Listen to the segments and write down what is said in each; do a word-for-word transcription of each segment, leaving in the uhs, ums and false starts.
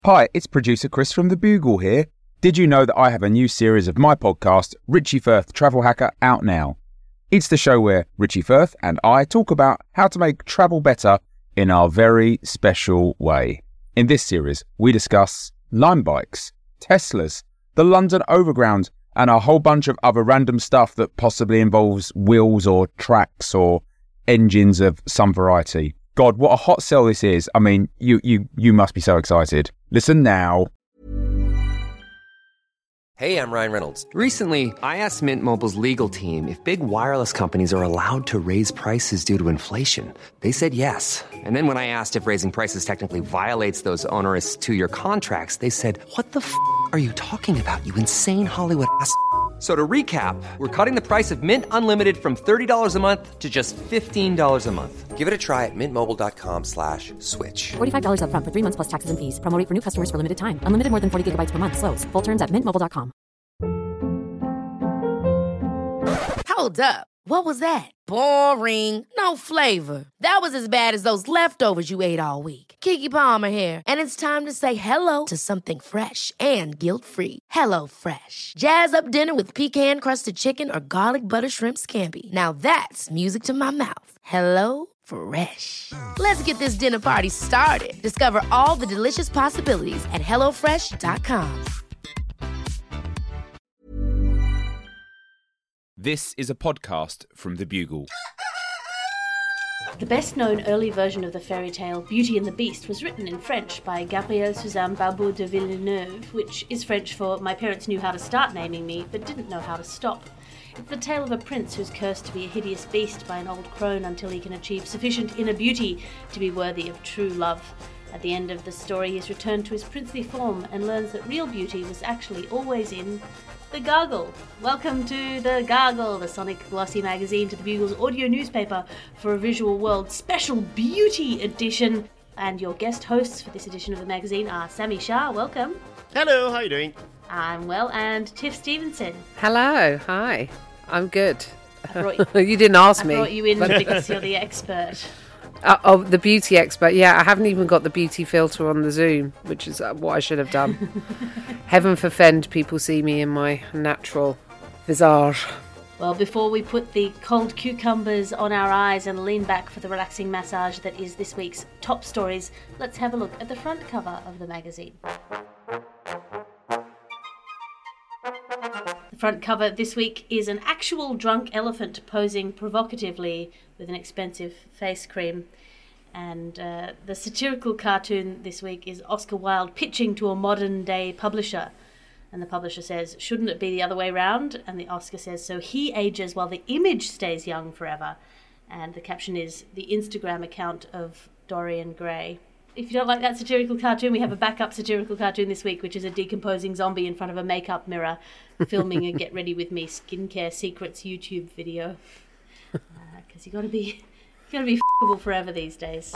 Hi, it's producer Chris from The Bugle here. Did you know that I have a new series of my podcast, Richie Firth Travel Hacker, out now? It's the show where Richie Firth and I talk about how to make travel better in our very special way. In this series, we discuss Lime bikes, Teslas, the London Overground, and a whole bunch of other random stuff that possibly involves wheels or tracks or engines of some variety. God, what a hot sell this is. I mean, you you you must be so excited. Listen now. Hey, I'm Ryan Reynolds. Recently, I asked Mint Mobile's legal team if big wireless companies are allowed to raise prices due to inflation. They said yes. And then when I asked if raising prices technically violates those onerous two-year contracts, they said, what the f*** are you talking about, you insane Hollywood ass f- So to recap, we're cutting the price of Mint Unlimited from thirty dollars a month to just fifteen dollars a month. Give it a try at mintmobile.com slash switch. forty-five dollars up front for three months plus taxes and fees. Promo rate for new customers for limited time. Unlimited more than forty gigabytes per month. Slows full terms at mint mobile dot com. Hold up. What was that? Boring. No flavor. That was as bad as those leftovers you ate all week. Keke Palmer here. And it's time to say hello to something fresh and guilt-free. Hello Fresh. Jazz up dinner with pecan-crusted chicken or garlic butter shrimp scampi. Now that's music to my mouth. Hello Fresh. Let's get this dinner party started. Discover all the delicious possibilities at hello fresh dot com. This is a podcast from The Bugle. The best-known early version of the fairy tale Beauty and the Beast was written in French by Gabrielle Suzanne Barbeau de Villeneuve, which is French for "My parents knew how to start naming me, but didn't know how to stop." It's the tale of a prince who's cursed to be a hideous beast by an old crone until he can achieve sufficient inner beauty to be worthy of true love. At the end of the story, he's returned to his princely form and learns that real beauty was actually always in the Gargle. Welcome to The Gargle, the sonic glossy magazine to the Bugle's audio newspaper for a visual world special beauty edition. And your guest hosts for this edition of the magazine are Sami Shah, welcome. Hello, how are you doing? I'm well, and Tiff Stevenson. Hello, hi. I'm good. I brought you, you didn't ask I me. I brought you in because you're the expert. Uh, oh, the beauty expert. Yeah, I haven't even got the beauty filter on the Zoom, which is uh, what I should have done. Heaven forfend people see me in my natural visage. Well, before we put the cold cucumbers on our eyes and lean back for the relaxing massage that is this week's top stories, let's have a look at the front cover of the magazine. The front cover this week is an actual drunk elephant posing provocatively with an expensive face cream. And uh, the satirical cartoon this week is Oscar Wilde pitching to a modern-day publisher. And the publisher says, shouldn't it be the other way round? And the Oscar says, so he ages while the image stays young forever. And the caption is, the Instagram account of Dorian Gray. If you don't like that satirical cartoon, we have a backup satirical cartoon this week, which is a decomposing zombie in front of a makeup mirror filming a Get Ready With Me skincare secrets YouTube video. Because uh, you got to be, you got to be f***able forever these days.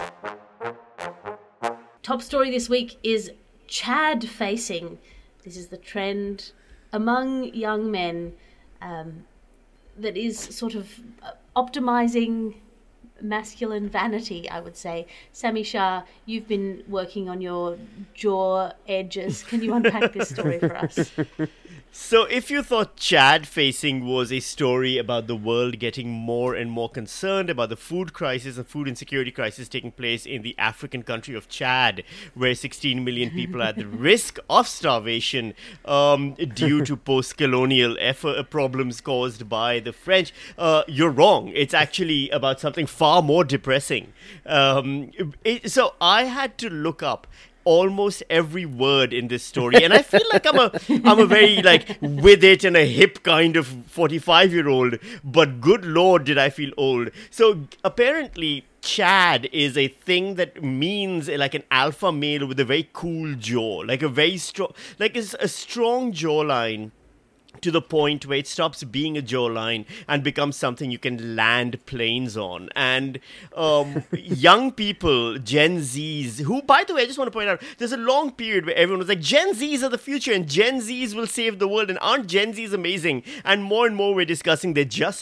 Top story this week is Chad facing. This is the trend among young men um, that is sort of optimizing masculine vanity, I would say. Sami Shah, you've been working on your jaw edges. Can you unpack this story for us? So if you thought Chad facing was a story about the world getting more and more concerned about the food crisis and food insecurity crisis taking place in the African country of Chad, where sixteen million people are at the risk of starvation um, due to post-colonial effort, problems caused by the French, uh, you're wrong. It's actually about something far more depressing. Um, it, so I had to look up almost every word in this story, and I feel like I'm a I'm a very like with it and a hip kind of forty-five year old, but good lord did I feel old. So apparently Chad is a thing that means like an alpha male with a very cool jaw, like a very strong, like it's a strong jawline, to the point where it stops being a jawline and becomes something you can land planes on. And um, young people, Gen Zs, who, by the way, I just want to point out, there's a long period where everyone was like, Gen Zs are the future and Gen Zs will save the world, and aren't Gen Zs amazing? And more and more we're discussing they're just as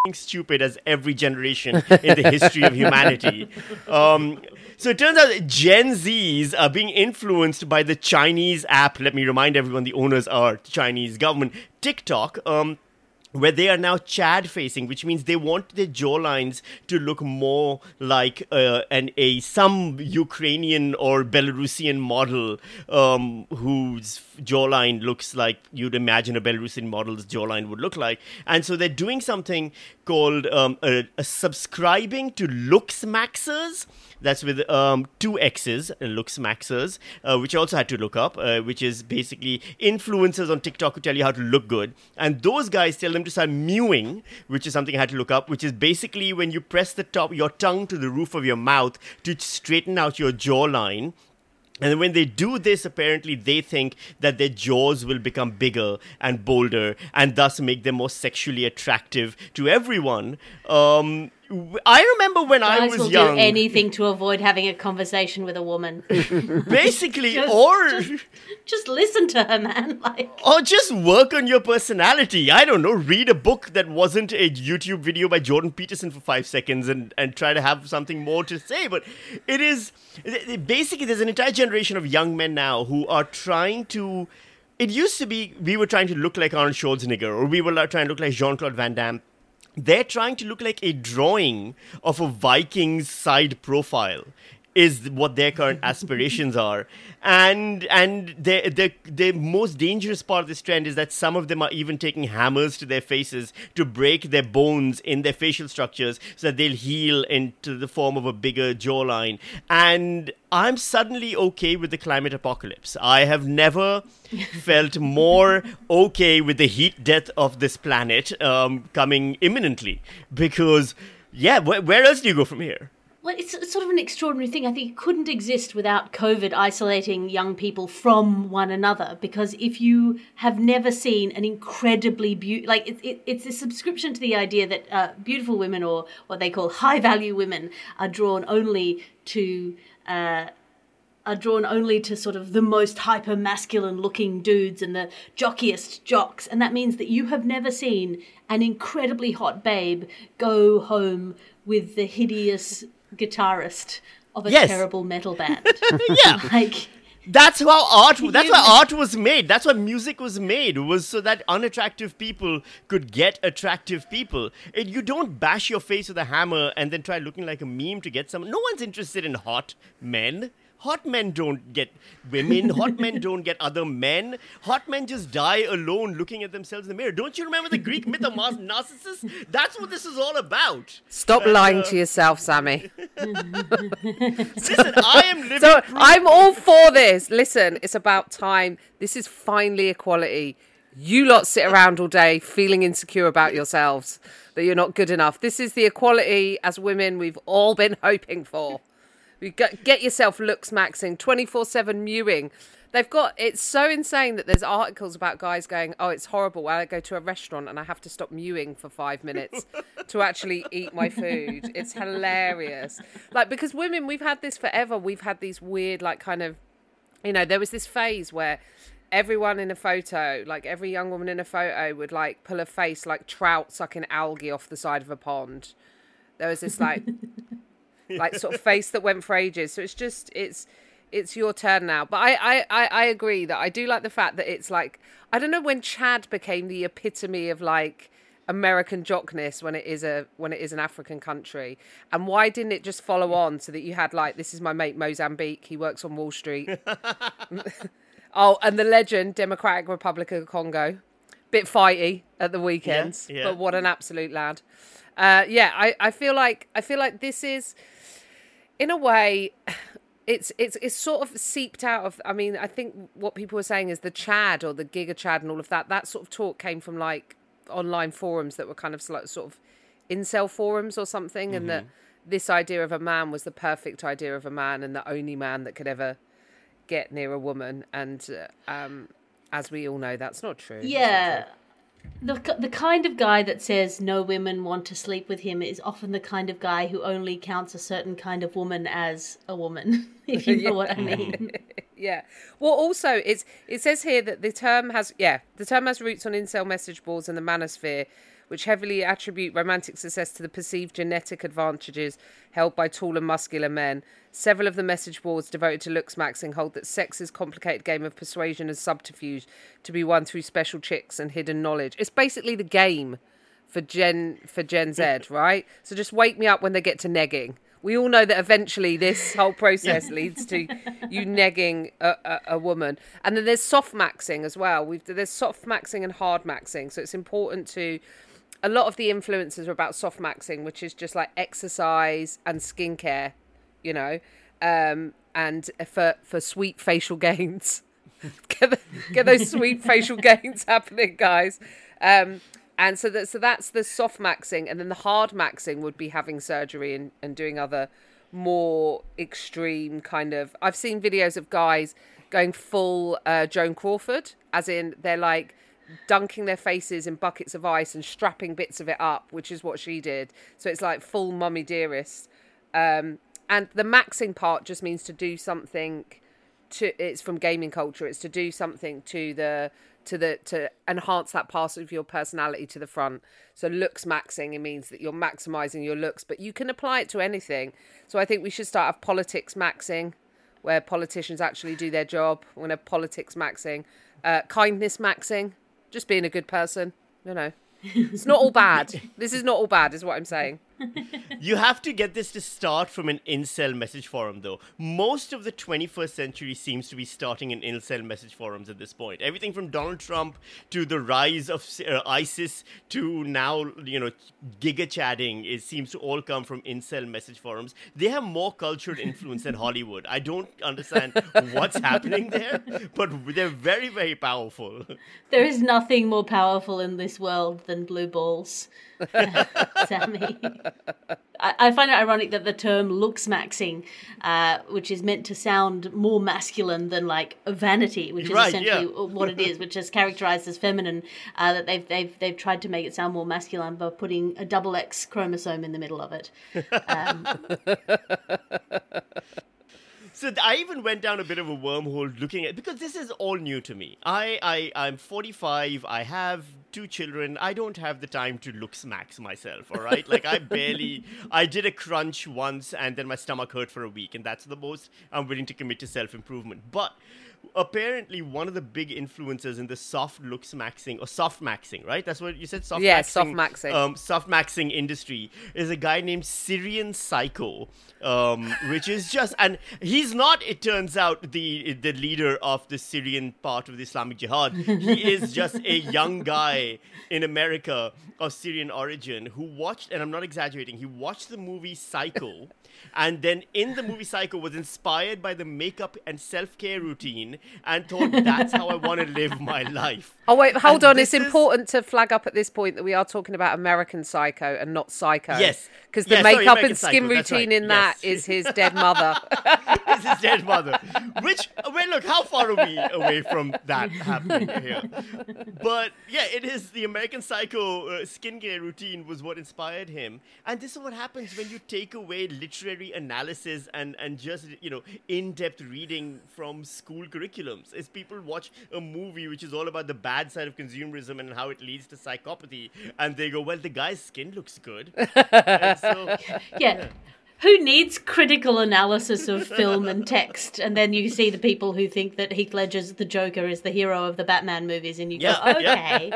stupid as every generation in the history of humanity. Um, so it turns out that Gen Zs are being influenced by the Chinese app. Let me remind everyone, the owners are Chinese government, TikTok. Um, where they are now Chad facing, which means they want their jawlines to look more like uh, an a some Ukrainian or Belarusian model um, whose jawline looks like you'd imagine a Belarusian model's jawline would look like. And so they're doing something called um, a, a subscribing to Looksmaxers. That's with um, two X's, uh, Looksmaxers, uh, which I also had to look up, uh, which is basically influencers on TikTok who tell you how to look good. And those guys tell them to start mewing, which is something I had to look up, which is basically when you press the top, your tongue to the roof of your mouth to straighten out your jawline. And when they do this, apparently they think that their jaws will become bigger and bolder and thus make them more sexually attractive to everyone. Um, I remember when Guys I was will young. do anything to avoid having a conversation with a woman. Basically, Just- or just- Just listen to her, man. Like, or just work on your personality. I don't know. Read a book that wasn't a YouTube video by Jordan Peterson for five seconds and, and try to have something more to say. But it is basically there's an entire generation of young men now who are trying to. It used to be we were trying to look like Arnold Schwarzenegger or we were trying to look like Jean-Claude Van Damme. They're trying to look like a drawing of a Viking's side profile is what their current aspirations are. And and the, the, the most dangerous part of this trend is that some of them are even taking hammers to their faces to break their bones in their facial structures so that they'll heal into the form of a bigger jawline. And I'm suddenly okay with the climate apocalypse. I have never felt more okay with the heat death of this planet um, coming imminently. Because, yeah, wh- where else do you go from here? well, it's, it's sort of an extraordinary thing. I think it couldn't exist without COVID isolating young people from one another. Because if you have never seen an incredibly beautiful, like it, it, it's a subscription to the idea that uh, beautiful women, or what they call high value women, are drawn only to. Uh, are drawn only to sort of the most hyper masculine looking dudes and the jockiest jocks. And that means that you have never seen an incredibly hot babe go home with the hideous guitarist of a Yes. terrible metal band. Yeah. Like, That's how art. That's You- why art was made. That's why music was made. Was so that unattractive people could get attractive people. It, you don't bash your face with a hammer and then try looking like a meme to get some. No one's interested in hot men. Hot men don't get women. Hot men don't get other men. Hot men just die alone looking at themselves in the mirror. Don't you remember the Greek myth of Mas- Narcissus? That's what this is all about. Stop lying to yourself, Sammy. Listen, I am living So proof. I'm all for this. Listen, it's about time. This is finally equality. You lot sit around all day feeling insecure about yourselves, that you're not good enough. This is the equality as women we've all been hoping for. You get, get yourself looks maxing, twenty-four seven mewing. They've got, it's so insane that there's articles about guys going, oh, it's horrible. I go to a restaurant and I have to stop mewing for five minutes to actually eat my food. It's hilarious. Like, because women, we've had this forever. We've had these weird, like, kind of, you know, there was this phase where everyone in a photo, like every young woman in a photo would like pull a face like trout sucking algae off the side of a pond. There was this like... like sort of face that went for ages. So it's just it's it's your turn now. But I, I, I, I agree that I do like the fact that it's like, I don't know when Chad became the epitome of like American jockness when it is a when it is an African country, and why didn't it just follow on so that you had like, this is my mate Mozambique, he works on Wall Street. Oh, and the legend Democratic Republic of Congo, bit fighty at the weekends, Yeah, yeah. but what an absolute lad. Uh, yeah, I, I feel like I feel like this is, in a way, it's it's it's sort of seeped out of. I mean, I think what people were saying is the Chad or the Giga Chad and all of that. That sort of talk came from like online forums that were kind of like sort of incel forums or something, Mm-hmm. and that this idea of a man was the perfect idea of a man and the only man that could ever get near a woman. And uh, um, as we all know, that's not true. That's not yeah. true. The, the kind of guy that says no women want to sleep with him is often the kind of guy who only counts a certain kind of woman as a woman, if you know what I mean. Yeah. Well, also, it's it says here that the term has, yeah, the term has roots on incel message boards and the manosphere, which heavily attribute romantic success to the perceived genetic advantages held by tall and muscular men. Several of the message boards devoted to looks maxing hold that sex is a complicated game of persuasion and subterfuge to be won through special chicks and hidden knowledge. It's basically the game for Gen for Gen Z, right? So just wake me up when they get to negging. We all know that eventually this whole process yeah. leads to you negging a, a, a woman. And then there's soft maxing as well. We've There's soft maxing and hard maxing. So it's important to... A lot of the influencers are about soft maxing, which is just like exercise and skincare, you know, um, and for, for sweet facial gains. get, the, get those sweet facial gains happening, guys. Um And so, that, so that's the soft maxing. And then the hard maxing would be having surgery and, and doing other more extreme kind of... I've seen videos of guys going full uh, Joan Crawford, as in they're like dunking their faces in buckets of ice and strapping bits of it up, which is what she did. So it's like full Mummy Dearest. Um, and the maxing part just means to do something to... It's from gaming culture. It's to do something to the... to the to enhance that part of your personality to the front. So looks maxing, it means that you're maximizing your looks, but you can apply it to anything. So I think we should start off politics maxing, where politicians actually do their job. We're going to have politics maxing. Uh, kindness maxing, just being a good person, you know. It's not all bad. This is not all bad, is what I'm saying. You have to get this to start from an incel message forum, though. Most of the twenty-first century seems to be starting in incel message forums at this point. Everything from Donald Trump to the rise of uh, ISIS to now, you know, giga chatting, it seems to all come from incel message forums. They have more cultural influence than Hollywood. I don't understand what's happening there, but they're very, very powerful. There is nothing more powerful in this world than blue balls. Sammy. I, I find it ironic that the term looks maxing, uh, which is meant to sound more masculine than like vanity, which is right, essentially yeah. what it is, which is characterized as feminine, uh, that they've they've they've tried to make it sound more masculine by putting a double X chromosome in the middle of it. Um, So I even went down a bit of a wormhole looking at, because this is all new to me. I, I, I'm forty-five, I have two children, I don't have the time to looks max myself, all right? Like I barely, I did a crunch once and then my stomach hurt for a week, and that's the most I'm willing to commit to self-improvement. But apparently one of the big influences in the soft looks maxing, or soft maxing, right? That's what you said? Soft yeah, maxing, soft maxing. Um, soft maxing industry is a guy named Syrian Psycho, um, which is just, and he's not, it turns out, the the leader of the Syrian part of the Islamic Jihad. He is just a young guy in America of Syrian origin who watched, and I'm not exaggerating, he watched the movie Psycho, and then in the movie Psycho was inspired by the makeup and self-care routine and thought, that's how I want to live my life. Oh, wait, hold and on. It's is... important to flag up at this point that we are talking about American Psycho and not Psycho. Yes. Because the yeah, makeup sorry, and skin Psycho, routine right. in that yes. is his dead mother. It's his dead mother. Which, wait, look, how far are we away from that happening here? But, yeah, it is the American Psycho uh, skincare routine was what inspired him. And this is what happens when you take away literary analysis and, and just, you know, in-depth reading from school curriculums. Is people watch a movie which is all about the bad side of consumerism and how it leads to psychopathy, and they go, well, the guy's skin looks good. And so, yeah. yeah. Who needs critical analysis of film and text? And then you see the people who think that Heath Ledger's the Joker is the hero of the Batman movies, and you go, yeah, okay.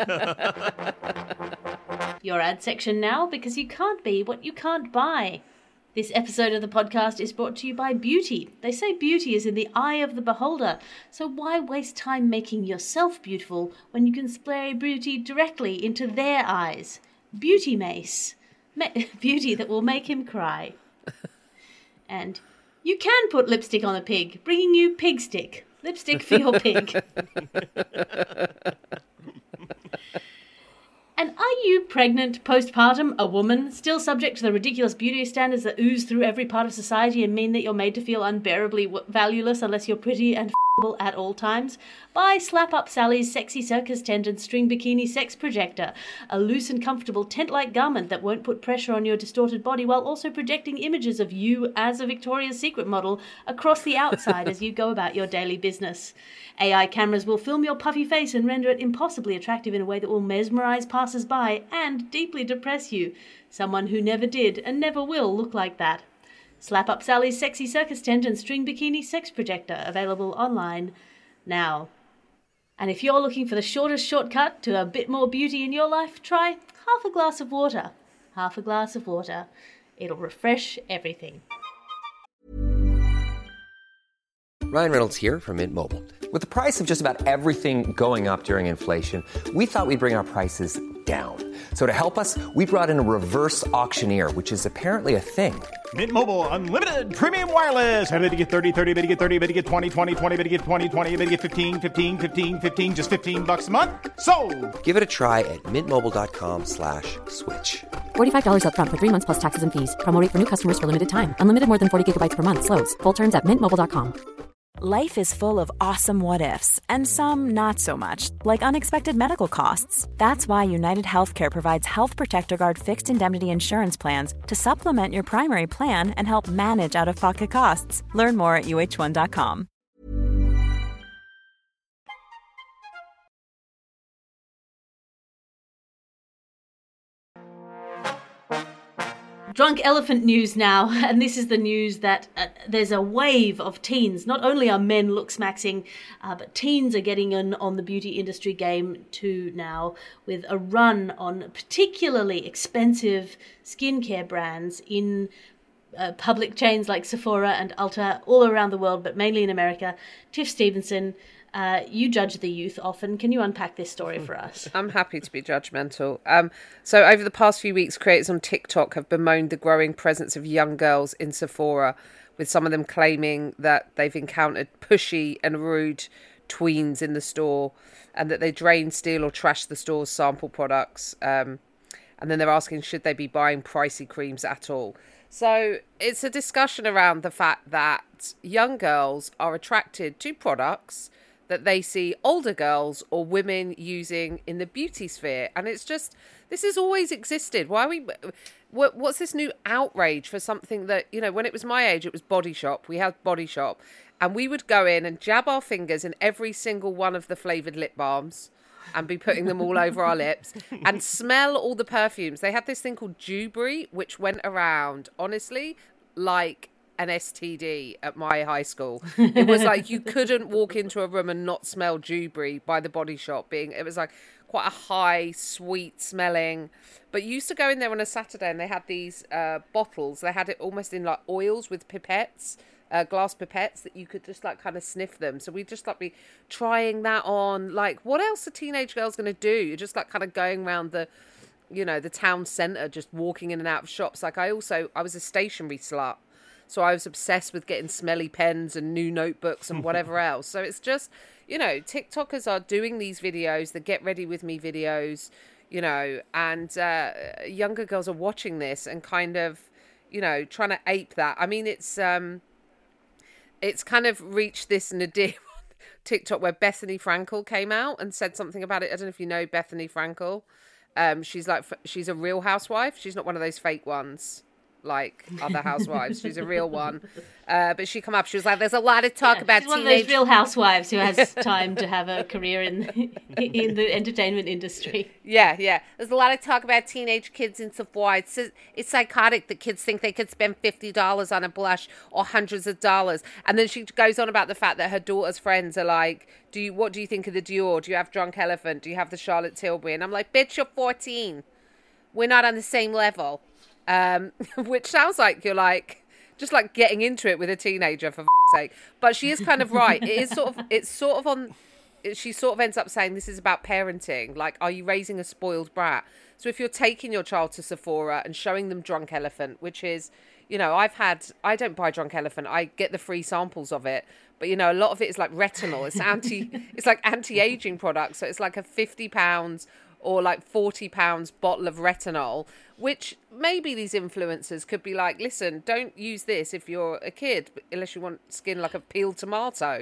Yeah. Your ad section now, because you can't be what you can't buy. This episode of the podcast is brought to you by Beauty. They say beauty is in the eye of the beholder, so why waste time making yourself beautiful when you can spray beauty directly into their eyes? Beauty Mace. Ma- beauty that will make him cry. And you can put lipstick on a pig, bringing you Pig Stick. Lipstick for your pig. And are you pregnant, postpartum, a woman, still subject to the ridiculous beauty standards that ooze through every part of society and mean that you're made to feel unbearably w- valueless unless you're pretty and f***able at all times? Buy Slap Up Sally's Sexy Circus Tent and String Bikini Sex Projector, a loose and comfortable tent-like garment that won't put pressure on your distorted body while also projecting images of you as a Victoria's Secret model across the outside as you go about your daily business. A I cameras will film your puffy face and render it impossibly attractive in a way that will mesmerize passers-by and deeply depress you. Someone who never did and never will look like that. Slap Up Sally's Sexy Circus Tent and String Bikini Sex Projector, available online now. And if you're looking for the shortest shortcut to a bit more beauty in your life, try half a glass of water. Half a glass of water. It'll refresh everything. Ryan Reynolds here from Mint Mobile. With the price of just about everything going up during inflation, we thought we'd bring our prices down. So to help us, we brought in a reverse auctioneer, which is apparently a thing. Mint Mobile Unlimited Premium Wireless. How to get thirty, thirty, how to get thirty, how to get twenty, twenty, twenty, how to get twenty, twenty, how to get fifteen, fifteen, fifteen, fifteen, just fifteen bucks a month? Sold! Give it a try at mintmobile.com slash switch. forty-five dollars up front for three months plus taxes and fees. Promo rate for new customers for limited time. Unlimited more than forty gigabytes per month. Slows full terms at mint mobile dot com. Life is full of awesome what-ifs, and some not so much, like unexpected medical costs. That's why United Healthcare provides Health Protector Guard fixed indemnity insurance plans to supplement your primary plan and help manage out-of-pocket costs. Learn more at U H one dot com. Drunk elephant news now, and this is the news that uh, there's a wave of teens. Not only are men looksmaxing, uh, but teens are getting in on the beauty industry game too now, with a run on particularly expensive skincare brands in uh, public chains like Sephora and Ulta all around the world, but mainly in America. Tiff Stevenson, Uh, you judge the youth often. Can you unpack this story for us? I'm happy to be judgmental. Um, so over the past few weeks, creators on TikTok have bemoaned the growing presence of young girls in Sephora, with some of them claiming that they've encountered pushy and rude tweens in the store and that they drain, steal or trash the store's sample products. Um, and then they're asking, should they be buying pricey creams at all? So it's a discussion around the fact that young girls are attracted to products that they see older girls or women using in the beauty sphere. And it's just, this has always existed. Why are we, what, what's this new outrage for something that, you know, when it was my age, it was Body Shop. We had Body Shop and we would go in and jab our fingers in every single one of the flavoured lip balms and be putting them all over our lips and smell all the perfumes. They had this thing called Dewberry, which went around, honestly, like an S T D at my high school. It was like you couldn't walk into a room and not smell Dewberry by the Body Shop. Being it was like quite a high, sweet smelling. But you used to go in there on a Saturday and they had these uh, bottles. They had it almost in like oils with pipettes, uh, glass pipettes that you could just like kind of sniff them. So we'd just like be trying that on. Like, what else are teenage girls going to do? You're just like kind of going around the, you know, the town centre, just walking in and out of shops. Like I also, I was a stationery slut. So I was obsessed with getting smelly pens and new notebooks and whatever else. So it's just, you know, TikTokers are doing these videos, the get ready with me videos, you know, and uh, younger girls are watching this and kind of, you know, trying to ape that. I mean, it's um, it's kind of reached this nadir TikTok where Bethany Frankel came out and said something about it. I don't know if you know Bethany Frankel. Um, she's like, she's a real housewife. She's not one of those fake ones like other housewives. She's a real one. Uh, but she come up, she was like, there's a lot of talk yeah, about she's one teenage... of those real housewives who has time to have a career in in the entertainment industry. Yeah, yeah. There's a lot of talk about teenage kids in Sephora. It's, it's psychotic that kids think they could spend fifty dollars on a blush or hundreds of dollars. And then she goes on about the fact that her daughter's friends are like, "Do you? What do you think of the Dior? Do you have Drunk Elephant? Do you have the Charlotte Tilbury?" And I'm like, bitch, you're fourteen. We're not on the same level. Um, which sounds like you're like just like getting into it with a teenager, for f***'s sake. But she is kind of right. It is sort of, it's sort of on, she sort of ends up saying this is about parenting. Like, are you raising a spoiled brat? So if you're taking your child to Sephora and showing them Drunk Elephant, which is, you know, I've had, I don't buy Drunk Elephant. I get the free samples of it. But, you know, a lot of it is like retinol. It's anti, it's like anti-aging products. So it's like a fifty pounds or like forty pounds bottle of retinol, which maybe these influencers could be like, listen, don't use this if you're a kid, unless you want skin like a peeled tomato.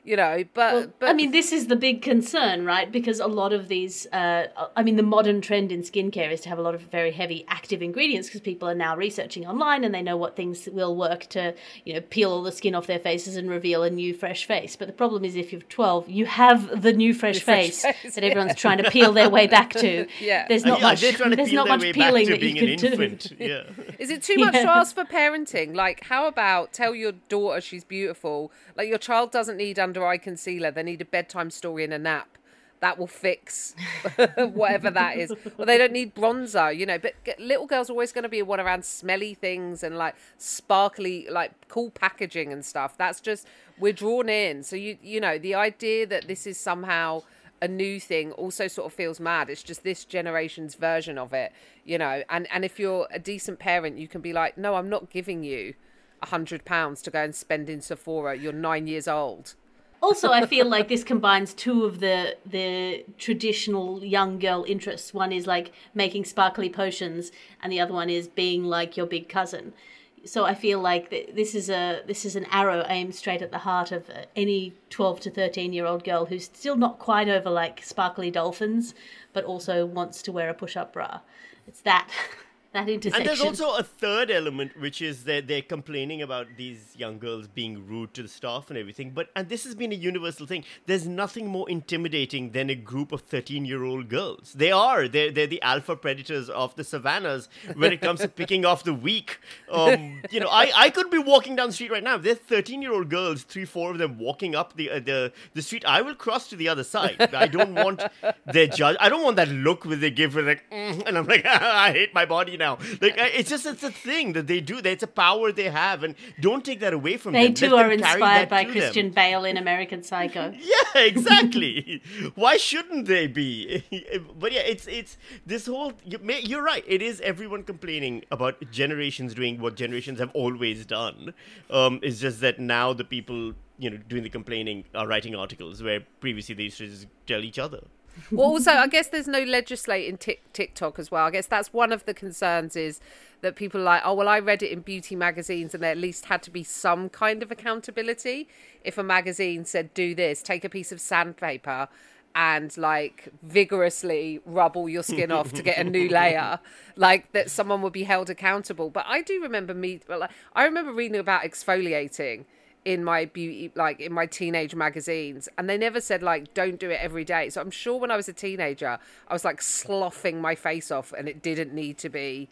you know, but, Well, but I mean, this is the big concern, right? Because a lot of these, uh, I mean, the modern trend in skincare is to have a lot of very heavy active ingredients because people are now researching online and they know what things will work to, you know, peel all the skin off their faces and reveal a new fresh face. But the problem is if you're twelve, you have the new fresh, fresh face, face, that everyone's trying to peel their way back to. Yeah. There's not Yeah, much, they're trying to there's peel not their much way back peeling to that being you an can do. infant. Yeah. Is it too much to Yeah. ask for parenting? Like, how about tell your daughter she's beautiful? Like, your child doesn't need under-eye concealer. They need a bedtime story and a nap. That will fix whatever that is. Or they don't need bronzer, you know. But g- little girls are always going to be one around smelly things and, like, sparkly, like, cool packaging and stuff. That's just, we're drawn in. So, you you know, the idea that this is somehow a new thing also sort of feels mad. It's just this generation's version of it, you know. And, and if you're a decent parent, you can be like, no, I'm not giving you a hundred pounds to go and spend in Sephora. You're nine years old. Also, I feel like this combines two of the the traditional young girl interests. One is like making sparkly potions, and the other one is being like your big cousin. So I feel like th- this is a this is an arrow aimed straight at the heart of uh, any twelve to thirteen year old girl who's still not quite over like sparkly dolphins, but also wants to wear a push up bra. It's that. That intersection. And there's also a third element, which is that they're complaining about these young girls being rude to the staff and everything. But, and this has been a universal thing, there's nothing more intimidating than a group of thirteen-year-old girls. They are. They're, they're the alpha predators of the savannas when it comes to picking off the weak. Um, you know, I, I could be walking down the street right now. If there's thirteen-year-old girls, three, four of them walking up the, uh, the, the street, I will cross to the other side. I don't want their judge. I don't want that look where they give her like, mm, and I'm like, I hate my body now. Like, it's just, it's a thing that they do. It's a power they have, and don't take that away from they them. too Let are them carry inspired that by to Christian them. Bale in American Psycho. Yeah, exactly. Why shouldn't they be? But yeah, it's it's this whole. You may, you're right. It is everyone complaining about generations doing what generations have always done. Um, it's just that now the people, you know, doing the complaining are writing articles where previously they used to just tell each other. Well, also, I guess there's no legislating tic- TikTok as well. I guess that's one of the concerns is that people are like, oh, well, I read it in beauty magazines and there at least had to be some kind of accountability. If a magazine said, do this, take a piece of sandpaper and like vigorously rub all your skin off to get a new layer, like that someone would be held accountable. But I do remember me, like, I remember reading about exfoliating in my beauty, like in my teenage magazines, and they never said like don't do it every day. So I'm sure when I was a teenager I was like sloughing my face off and it didn't need to be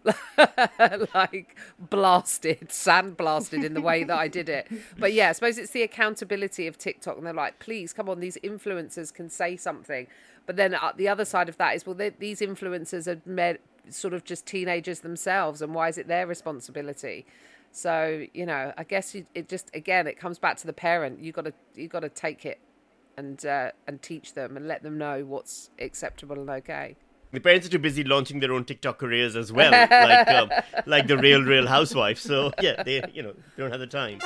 like blasted, sandblasted in the way that I did it. But yeah, I suppose it's the accountability of TikTok, and they're like, please come on, these influencers can say something. But then uh, the other side of that is, well, they, these influencers are med- sort of just teenagers themselves, and why is it their responsibility? So, you know, I guess you, it just, again, it comes back to the parent. You got to you got to take it and uh, and teach them and let them know what's acceptable and okay. The parents are too busy launching their own TikTok careers as well, like um, like the real, real housewife. So, yeah, they, you know, don't have the time.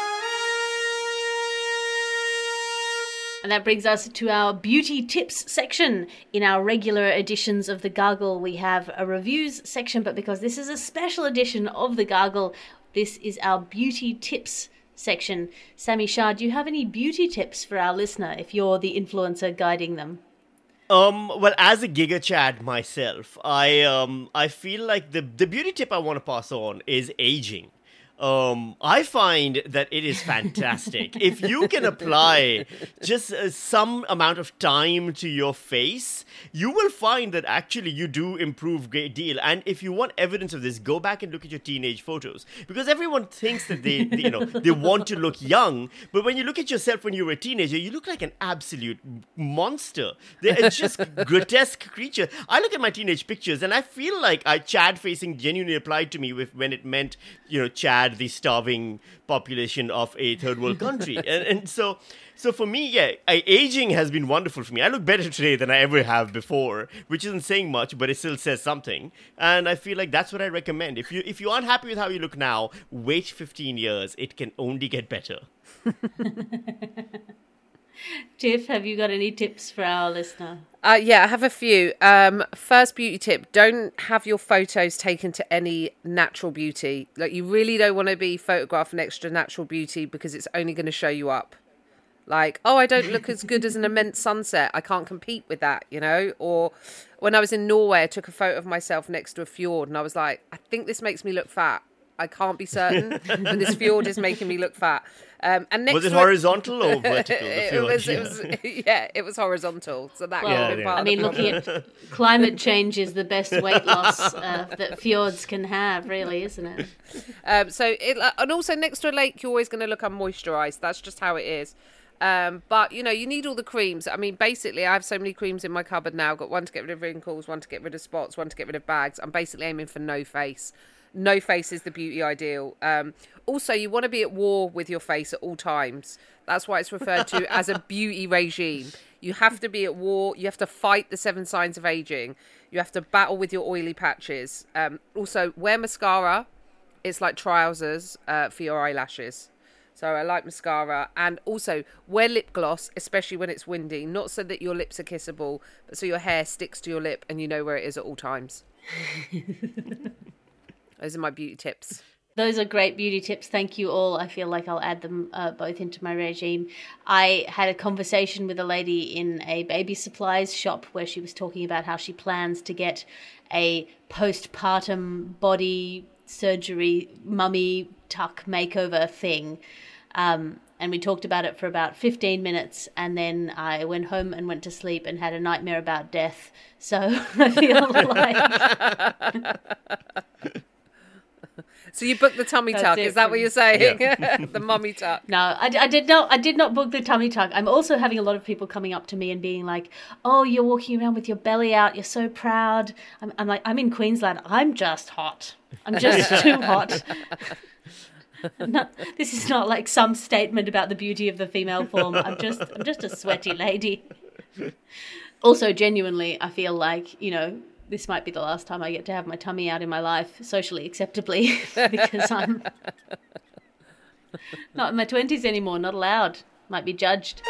And that brings us to our beauty tips section. In our regular editions of The Gargle, we have a reviews section, but because this is a special edition of The Gargle, this is our beauty tips section. Sammy Shah, do you have any beauty tips for our listener if you're the influencer guiding them? Um, well, as a Giga Chad myself, I um I feel like the the beauty tip I want to pass on is aging. Um, I find that it is fantastic. If you can apply just uh, some amount of time to your face, you will find that actually you do improve a great deal. And if you want evidence of this, go back and look at your teenage photos. Because everyone thinks that they, they, you know, they want to look young. But when you look at yourself when you were a teenager, you look like an absolute monster. They're just grotesque creature. I look at my teenage pictures and I feel like I Chad facing genuinely applied to me with, when it meant, you know, Chad, the starving population of a third world country. and, and so so for me, yeah, I, aging has been wonderful for me. I look better today than I ever have before, which isn't saying much, but it still says something. And I feel like that's what I recommend. If you if you aren't happy with how you look now, wait fifteen years. It can only get better. Tiff, have you got any tips for our listener? Uh, yeah, I have a few. Um, first beauty tip, don't have your photos taken to any natural beauty. Like, you really don't want to be photographing extra natural beauty because it's only going to show you up. Like, oh, I don't look as good as an immense sunset. I can't compete with that, you know? Or when I was in Norway, I took a photo of myself next to a fjord and I was like, I think this makes me look fat. I can't be certain, but this fjord is making me look fat. Um, and next was it to horizontal or vertical? The it, fjord? was, Yeah. it was, yeah, it was horizontal. So that Well, could have been yeah. part I of mean, the looking problem. at climate change is the best weight loss uh, that fjords can have, really, isn't it? Um, so it, and also next to a lake, you're always going to look unmoisturised. That's just how it is. Um, but, you know, you need all the creams. I mean, basically, I have so many creams in my cupboard now. I've got one to get rid of wrinkles, one to get rid of spots, one to get rid of bags. I'm basically aiming for no face. No face is the beauty ideal. Um, also, you want to be at war with your face at all times. That's why it's referred to as a beauty regime. You have to be at war. You have to fight the seven signs of aging. You have to battle with your oily patches. Um, also, wear mascara. It's like trousers uh, for your eyelashes. So I like mascara. And also, wear lip gloss, especially when it's windy. Not so that your lips are kissable, but so your hair sticks to your lip and you know where it is at all times. Those are my beauty tips. Those are great beauty tips. Thank you all. I feel like I'll add them uh, both into my regime. I had a conversation with a lady in a baby supplies shop where she was talking about how she plans to get a postpartum body surgery mummy tuck makeover thing. Um, and we talked about it for about fifteen minutes, and then I went home and went to sleep and had a nightmare about death. So I feel like... So you booked the tummy That's tuck, it is that for what me. you're saying? The mummy tuck. No, I, I did not. I did not book the tummy tuck. I'm also having a lot of people coming up to me and being like, "Oh, you're walking around with your belly out. You're so proud." I'm, I'm like, I'm in Queensland. I'm just hot. I'm just too hot. Not, this is not like some statement about the beauty of the female form. I'm just, I'm just a sweaty lady. Also, genuinely, I feel like, you know, this might be the last time I get to have my tummy out in my life, socially acceptably, because I'm not in my twenties anymore, not allowed, might be judged.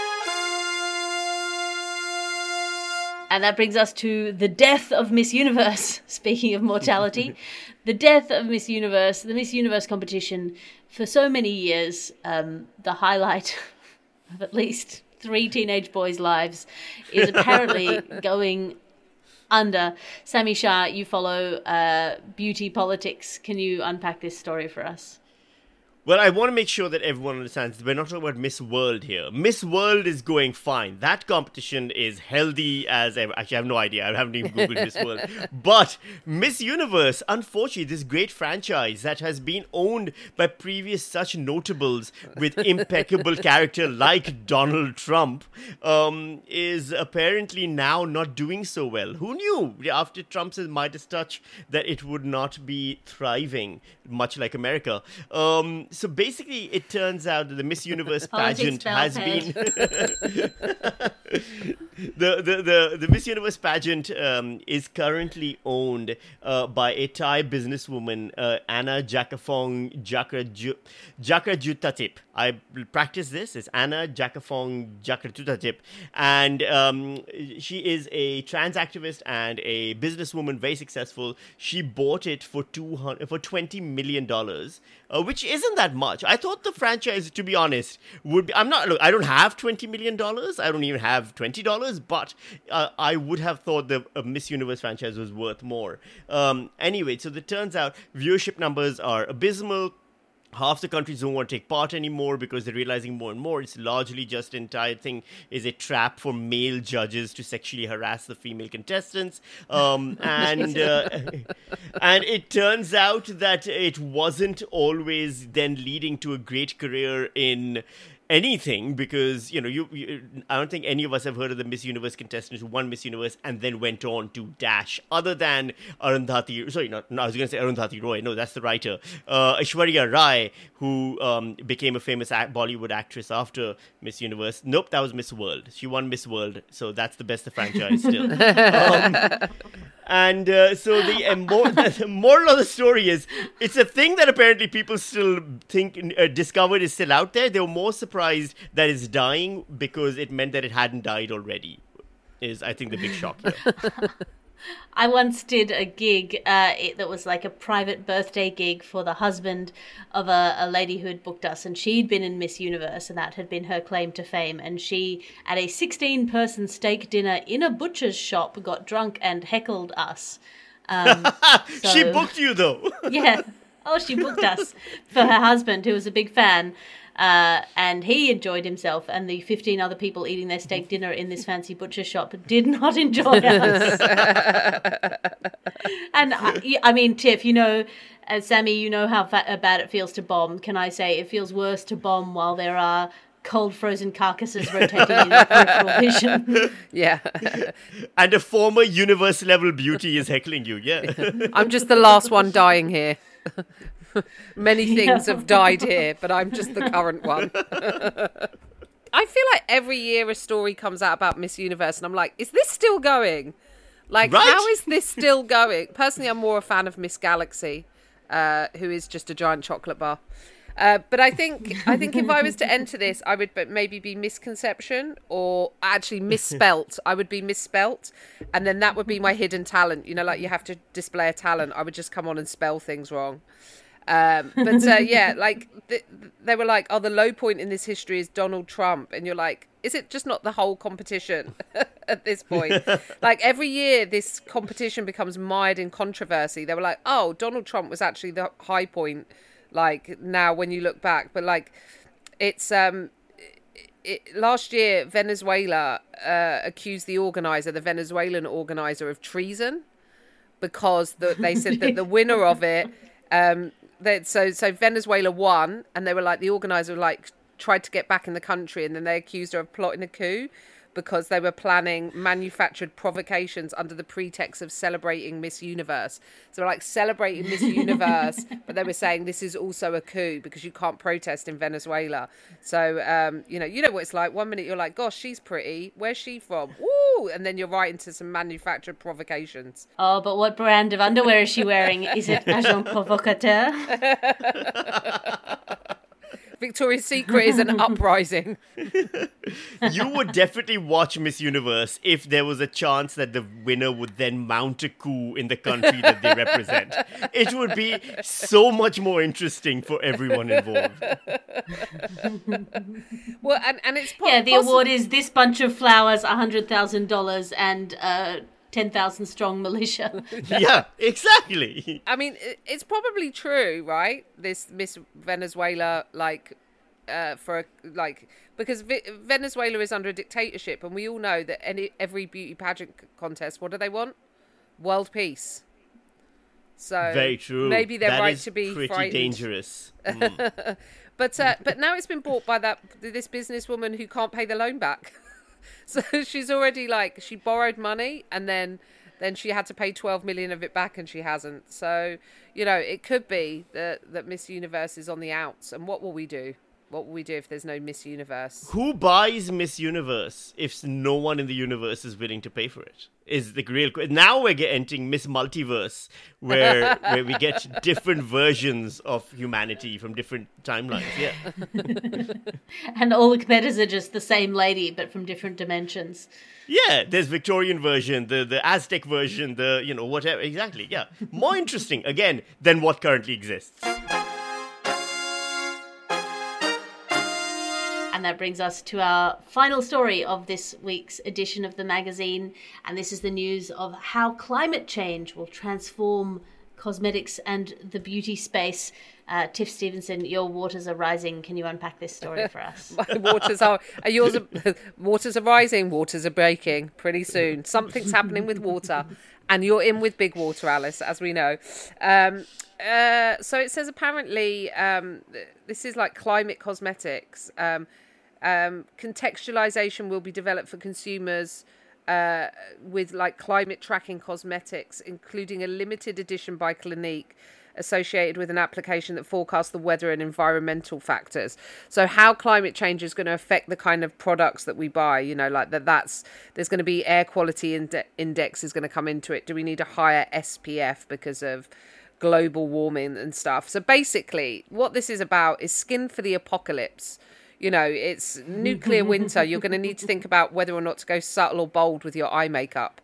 And that brings us to the death of Miss Universe. Speaking of mortality, the death of Miss Universe, the Miss Universe competition, for so many years, um, the highlight of at least three teenage boys' lives, is apparently going under. Sammy Shah, you follow uh, beauty politics. Can you unpack this story for us? Well, I want to make sure that everyone understands we're not talking about Miss World here. Miss World is going fine. That competition is healthy as ever. Actually, I have no idea. I haven't even Googled Miss World. But Miss Universe, unfortunately, this great franchise that has been owned by previous such notables with impeccable character like Donald Trump, um, is apparently now not doing so well. Who knew after Trump's Midas touch that it would not be thriving, much like America? Um... So basically, it turns out that the Miss Universe pageant has been the, the the the Miss Universe pageant um, is currently owned uh, by a Thai businesswoman, uh, Anna Jakafong Jakrajutatip. I practice this. It's Anna Jakafong Jakrajutatip, and um, she is a trans activist and a businesswoman, very successful. She bought it for two hundred for twenty million dollars, uh, which isn't that much. I thought the franchise, to be honest, would be. I'm not. Look, I don't have twenty million dollars. I don't even have twenty dollars. But uh, I would have thought the uh, Miss Universe franchise was worth more. Um, anyway, so it turns out viewership numbers are abysmal. Half the countries don't want to take part anymore because they're realizing more and more it's largely just an entire thing is a trap for male judges to sexually harass the female contestants. Um, and uh, and it turns out that it wasn't always then leading to a great career in anything, because, you know, you, you I don't think any of us have heard of the Miss Universe contestant who won Miss Universe and then went on to Dash, other than Arundhati, sorry, not, no, I was going to say Arundhati Roy, no, that's the writer, uh, Aishwarya Rai, who um, became a famous act- Bollywood actress after Miss Universe. Nope, that was Miss World. She won Miss World, so that's the best of franchise still. um, And uh, so the, uh, more, the moral of the story is, it's a thing that apparently people still think uh, discovered is still out there. They were more surprised that it's dying because it meant that it hadn't died already, is, I think, the big shock here. I once did a gig uh, it, that was like a private birthday gig for the husband of a, a lady who had booked us, and she'd been in Miss Universe, and that had been her claim to fame. And she, at a sixteen-person steak dinner in a butcher's shop, got drunk and heckled us. Um, so, she booked you, though. Yeah. Oh, she booked us for her husband, who was a big fan. Uh, and he enjoyed himself, and the fifteen other people eating their steak dinner in this fancy butcher shop did not enjoy us. And I, I mean, Tiff, you know, uh, Sammy, you know how fa- bad it feels to bomb. Can I say it feels worse to bomb while there are cold frozen carcasses rotating in your peripheral vision? Yeah. And a former universe level beauty is heckling you, yeah. I'm just the last one dying here. Many things have died here, but I'm just the current one. I feel like every year a story comes out about Miss Universe, and I'm like, is this still going? Like, right? How is this still going? Personally, I'm more a fan of Miss Galaxy, uh, who is just a giant chocolate bar. Uh, but I think I think if I was to enter this, I would maybe be Misconception, or actually misspelt. I would be misspelt, and then that would be my hidden talent. You know, like you have to display a talent. I would just come on and spell things wrong. Um, but uh, yeah, like th- they were like, oh, the low point in this history is Donald Trump. And you're like, is it just not the whole competition at this point? Like every year this competition becomes mired in controversy. They were like, oh, Donald Trump was actually the high point. Like now when you look back, but like it's um, it, last year, Venezuela uh, accused the organizer, the Venezuelan organizer, of treason because the, they said that the winner of it, um, That, so so Venezuela won, and they were like, the organizer like tried to get back in the country, and then they accused her of plotting a coup because they were planning manufactured provocations under the pretext of celebrating Miss Universe. So like celebrating Miss Universe, but they were saying this is also a coup because you can't protest in Venezuela. So um, you know, you know what it's like. One minute you're like, gosh, she's pretty. Where's she from? Woo! And then you're right into some manufactured provocations. Oh, but what brand of underwear is she wearing? Is it Agent Provocateur? Victoria's Secret is an uprising. You would definitely watch Miss Universe if there was a chance that the winner would then mount a coup in the country that they represent. It would be so much more interesting for everyone involved. Well, and, and it's po- yeah, the possi- award is this bunch of flowers, one hundred thousand dollars, and uh, ten thousand strong militia. Yeah, exactly. I mean, it's probably true, right? This Miss Venezuela, like, uh, for, a, like, because v- Venezuela is under a dictatorship, and we all know that any every beauty pageant contest, what do they want? World peace. So very true. Maybe they're that right is to be pretty frightened. dangerous. Mm. But uh, but now it's been bought by that this businesswoman who can't pay the loan back. So she's already like, she borrowed money and then then she had to pay twelve million of it back, and she hasn't. So, you know, it could be that, that Miss Universe is on the outs. And what will we do? What will we do if there's no Miss Universe? Who buys Miss Universe if no one in the universe is willing to pay for it? Is the real question. Now we're getting Miss Multiverse, where where we get different versions of humanity from different timelines. Yeah. And all the competitors are just the same lady, but from different dimensions. Yeah, there's Victorian version, the, the Aztec version, the, you know, whatever. Exactly, yeah. More interesting, again, than what currently exists. And that brings us to our final story of this week's edition of the magazine. And this is the news of how climate change will transform cosmetics and the beauty space. Uh, Tiff Stevenson, your waters are rising. Can you unpack this story for us? My waters are, are yours. Are, waters are rising. Waters are breaking. Pretty soon, something's happening with water, and you're in with big water, Alice, as we know. Um, uh, so it says apparently um, this is like climate cosmetics. Um, um, contextualization will be developed for consumers. Uh, with like climate tracking cosmetics, including a limited edition by Clinique associated with an application that forecasts the weather and environmental factors. So how climate change is going to affect the kind of products that we buy, you know, like that that's, there's going to be air quality inde- index is going to come into it. Do we need a higher S P F because of global warming and stuff? So basically what this is about is skin for the apocalypse. You know, it's nuclear winter. You're going to need to think about whether or not to go subtle or bold with your eye makeup.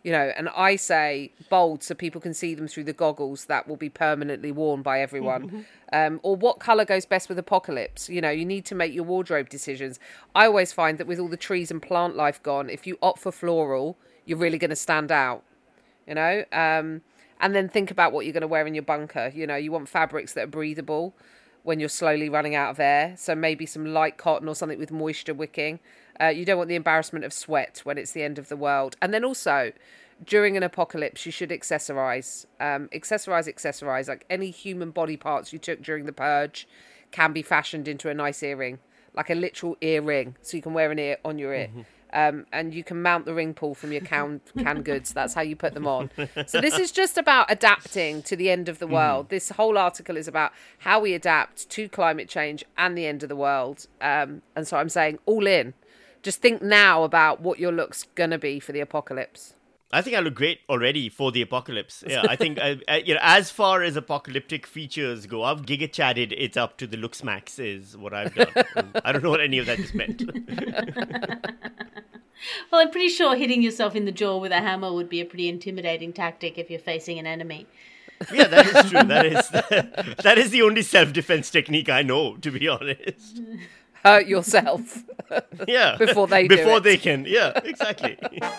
You know, and I say bold so people can see them through the goggles that will be permanently worn by everyone. Um, or what colour goes best with apocalypse? You know, you need to make your wardrobe decisions. I always find that with all the trees and plant life gone, if you opt for floral, you're really going to stand out, you know? Um, and then think about what you're going to wear in your bunker. You know, you want fabrics that are breathable when you're slowly running out of air. So maybe some light cotton or something with moisture wicking. Uh, you don't want the embarrassment of sweat when it's the end of the world. And then also, during an apocalypse, you should accessorize. Um, accessorize, accessorize. Like any human body parts you took during the purge can be fashioned into a nice earring. Like a literal earring. So you can wear an ear on your ear. Mm-hmm. Um, and you can mount the ring pull from your can, canned goods. That's how you put them on. So this is just about adapting to the end of the world. Mm. This whole article is about how we adapt to climate change and the end of the world. Um, and so I'm saying all in. Just think now about what your look's going to be for the apocalypse. I think I look great already for the apocalypse. Yeah, I think I, I, you know, as far as apocalyptic features go, I've giga chatted it up to the looks max is what I've done. I don't know what any of that just meant. Well, I'm pretty sure hitting yourself in the jaw with a hammer would be a pretty intimidating tactic if you're facing an enemy. Yeah, that is true. That is that, that is the only self-defense technique I know, to be honest. Hurt yourself. Yeah. Before they do Before it. they can. Yeah, exactly.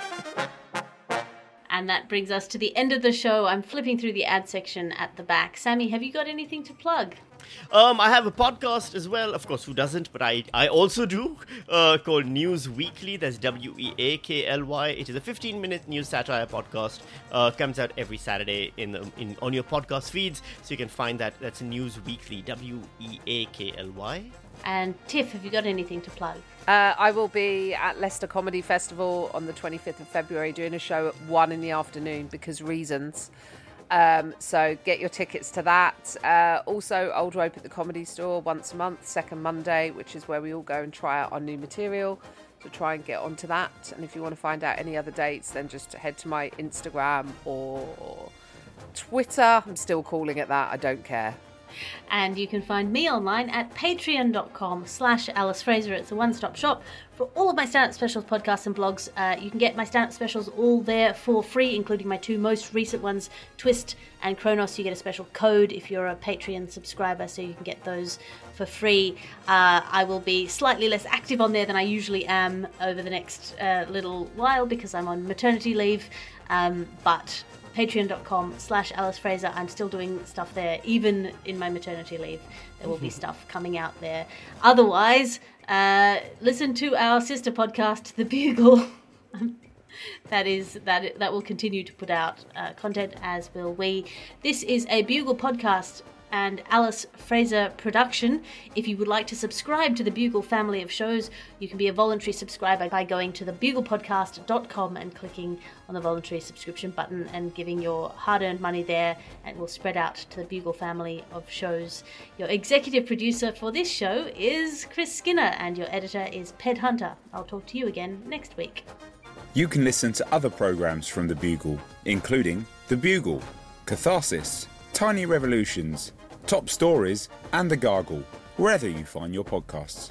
And that brings us to the end of the show. I'm flipping through the ad section at the back. Sammy, have you got anything to plug? Um, I have a podcast as well. Of course, who doesn't? But I, I also do, uh, called News Weekly. That's W E A K L Y. It is a fifteen-minute news satire podcast. Uh, comes out every Saturday in, the, in on your podcast feeds. So you can find that. That's News Weekly, W E A K L Y. And Tiff, have you got anything to plug? Uh, I will be at Leicester Comedy Festival on the twenty-fifth of February doing a show at one in the afternoon because reasons. Um, so get your tickets to that. Uh, also, Old Rope at the Comedy Store once a month, second Monday, which is where we all go and try out our new material. So try and get onto that. And if you want to find out any other dates, then just head to my Instagram or Twitter. I'm still calling it that. I don't care. And you can find me online at patreon.com slash Alice Fraser. It's a one-stop shop for all of my stand-up specials, podcasts and blogs. Uh, you can get my stand-up specials all there for free, including my two most recent ones, Twist and Kronos. You get a special code if you're a Patreon subscriber, so you can get those for free. Uh, I will be slightly less active on there than I usually am over the next uh, little while because I'm on maternity leave, um, but patreon.com slash Alice Fraser. I'm still doing stuff there, even in my maternity leave. There will be stuff coming out there. Otherwise, uh, listen to our sister podcast, The Bugle. that is that that will continue to put out uh, content, as will we. This is a Bugle podcast and Alice Fraser production. If you would like to subscribe to the Bugle family of shows, you can be a voluntary subscriber by going to the bugle podcast dot com and clicking on the voluntary subscription button and giving your hard-earned money there, and we'll spread out to the Bugle family of shows. Your executive producer for this show is Chris Skinner, and your editor is Ped Hunter. I'll talk to you again next week. You can listen to other programmes from The Bugle, including The Bugle, Catharsis, Tiny Revolutions, Top Stories, and The Gargle, wherever you find your podcasts.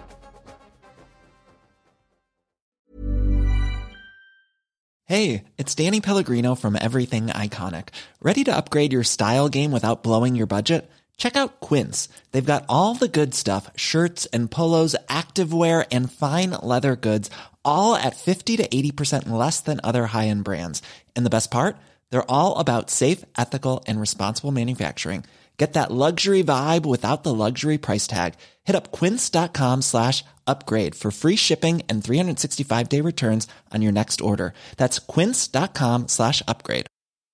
Hey, it's Danny Pellegrino from Everything Iconic. Ready to upgrade your style game without blowing your budget? Check out Quince. They've got all the good stuff, shirts and polos, activewear, and fine leather goods, all at fifty to eighty percent less than other high-end brands. And the best part? They're all about safe, ethical, and responsible manufacturing. Get that luxury vibe without the luxury price tag. Hit up quince.com slash upgrade for free shipping and three sixty-five day returns on your next order. That's quince.com slash upgrade.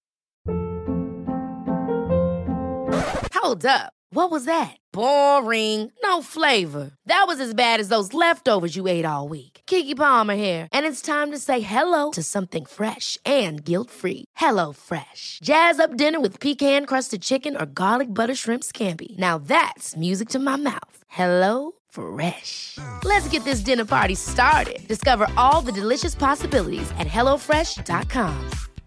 Hold up. What was that? Boring. No flavor. That was as bad as those leftovers you ate all week. Keke Palmer here, and it's time to say hello to something fresh and guilt-free. Hello Fresh. Jazz up dinner with pecan-crusted chicken or garlic butter shrimp scampi. Now that's music to my mouth. Hello Fresh. Let's get this dinner party started. Discover all the delicious possibilities at hello fresh dot com.